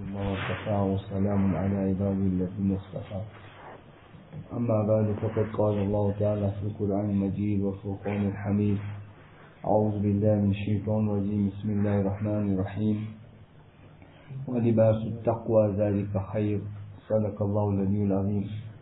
الله وكفى وسلام على عباده الذين اصطفى. أما بعد فقد قال الله تعالى في القرآن المجيد والفرقان الحميد: أعوذ بالله من الشيطان الرجيم. بسم الله الرحمن الرحيم. ولباس التقوى ذلك خير. صدق الله العلي العظيم.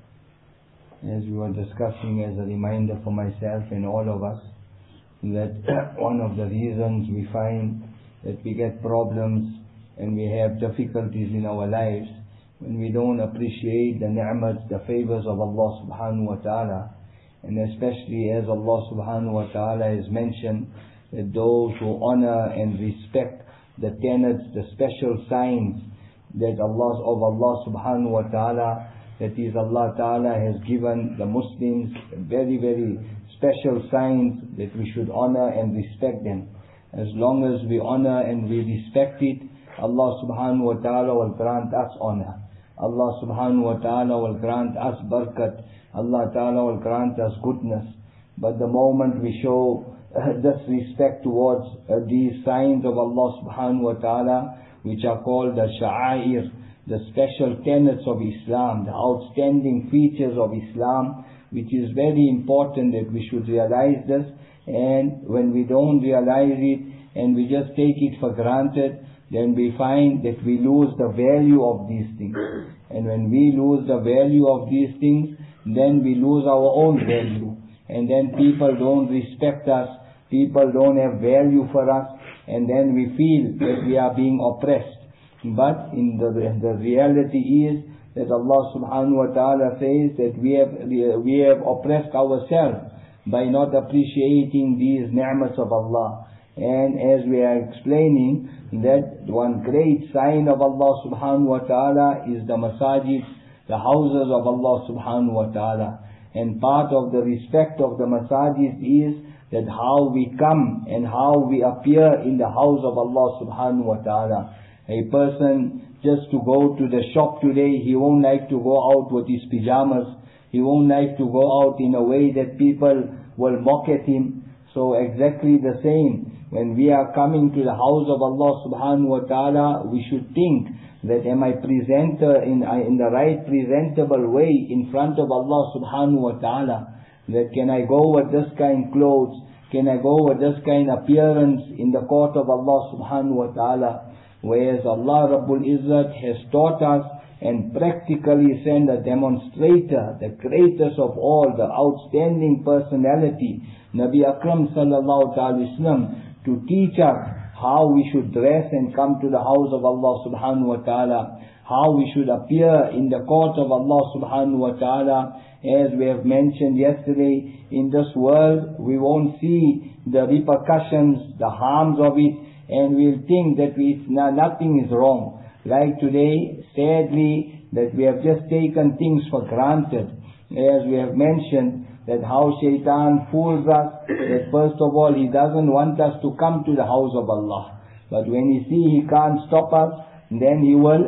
As we were discussing, as a reminder for myself and all of us, that one of the reasons we find that we get problems and we have difficulties in our lives when we don't appreciate the ni'mat, the favors of Allah subhanahu wa ta'ala, and especially as Allah subhanahu wa ta'ala has mentioned that those who honor and respect the tenets, the special signs that Allah subhanahu wa ta'ala, that is Allah ta'ala has given the Muslims very, very special signs that we should honor and respect them. As long as we honor and we respect it, Allah subhanahu wa ta'ala will grant us honor. Allah subhanahu wa ta'ala will grant us barakat. Allah ta'ala will grant us goodness. But the moment we show disrespect towards these signs of Allah subhanahu wa ta'ala, which are called the sha'air, the special tenets of Islam, the outstanding features of Islam, which is very important that we should realize this. And when we don't realize it and we just take it for granted, then we find that we lose the value of these things. And when we lose the value of these things, then we lose our own value. And then people don't respect us, people don't have value for us, and then we feel that we are being oppressed. But in the reality is that Allah subhanahu wa ta'ala says that we have oppressed ourselves by not appreciating these ni'mats of Allah. And as we are explaining, that one great sign of Allah subhanahu wa ta'ala is the masajid, the houses of Allah subhanahu wa ta'ala. And part of the respect of the masajid is that how we come and how we appear in the house of Allah subhanahu wa ta'ala. A person just to go to the shop today, he won't like to go out with his pajamas. He won't like to go out in a way that people will mock at him. So exactly the same. When we are coming to the house of Allah subhanahu wa ta'ala, we should think that am I present in the right presentable way in front of Allah subhanahu wa ta'ala. That can I go with this kind of clothes? Can I go with this kind of appearance in the court of Allah subhanahu wa ta'ala? Whereas Allah Rabbul Izzat has taught us and practically sent a demonstrator, the greatest of all, the outstanding personality, Nabi Akram sallallahu ta'ala Islam, to teach us how we should dress and come to the house of Allah subhanahu wa ta'ala, how we should appear in the court of Allah subhanahu wa ta'ala. As we have mentioned yesterday, in this world we won't see the repercussions, the harms of it, and we'll think that nothing is wrong. Like today, sadly, that we have just taken things for granted. As we have mentioned, that how shaitan fools us, that first of all, he doesn't want us to come to the house of Allah. But when he see he can't stop us, then he will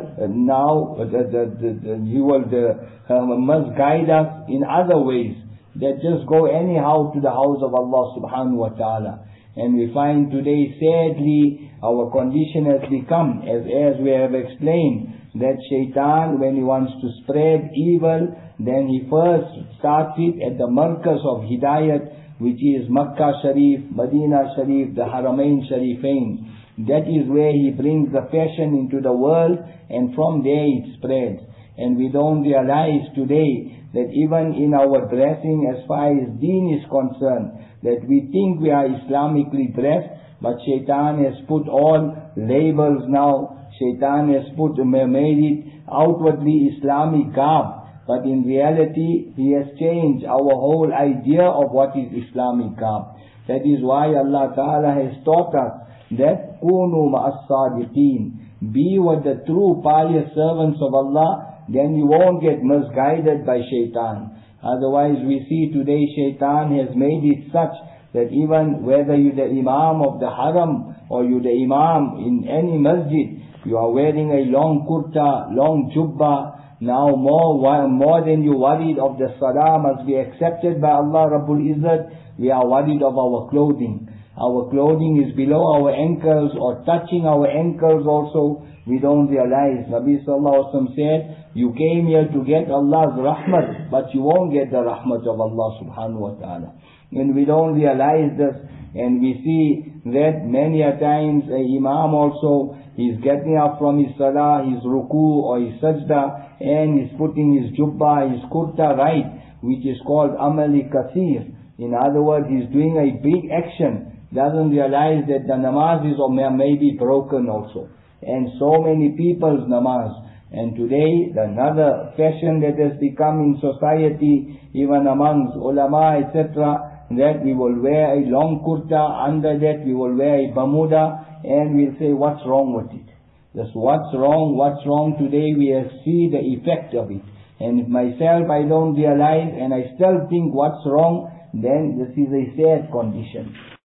misguide us in other ways, that just go anyhow to the house of Allah subhanahu wa ta'ala. And we find today, sadly, our condition has become, as we have explained, that shaitan, when he wants to spread evil, then he first starts it at the markaz of hidayat, which is Makkah Sharif, Medina Sharif, the Haramain Sharifain. That is where he brings the fashion into the world, and from there it spreads. And we don't realize today that even in our dressing, as far as deen is concerned, that we think we are Islamically dressed, but shaitan has put all labels now. Shaitan has made it outwardly Islamic garb, but in reality he has changed our whole idea of what is Islamic garb. That is why Allah Ta'ala has taught us that kunu ma'as sadiqeen, be with the true pious servants of Allah, then you won't get misguided by shaitan. Otherwise we see today shaitan has made it such that even whether you're the imam of the haram or you're the imam in any masjid, you are wearing a long kurta, long jubba. Now more than you worried of the salah must be accepted by Allah Rabbul Izzat, we are worried of our clothing. our clothing is below our ankles or touching our ankles also, we don't realize. Nabi sallallahu alaihi wasallam said, you came here to get Allah's rahmat, but you won't get the rahmat of Allah subhanahu wa ta'ala. And we don't realize this, and we see that many a times a imam also, he's getting up from his salah, his ruku or his sajda, and he's putting his jubba, his kurta right, which is called amali kathir. In other words, he's doing a big action, doesn't realize that the namaz is may be broken also. And so many people's namaz. And today, another fashion that has become in society, even amongst ulama, etc., that we will wear a long kurta, under that we will wear a bermuda, and we'll say, what's wrong with it? Just what's wrong today, we see the effect of it. And if myself I don't realize, and I still think what's wrong, then this is a sad condition.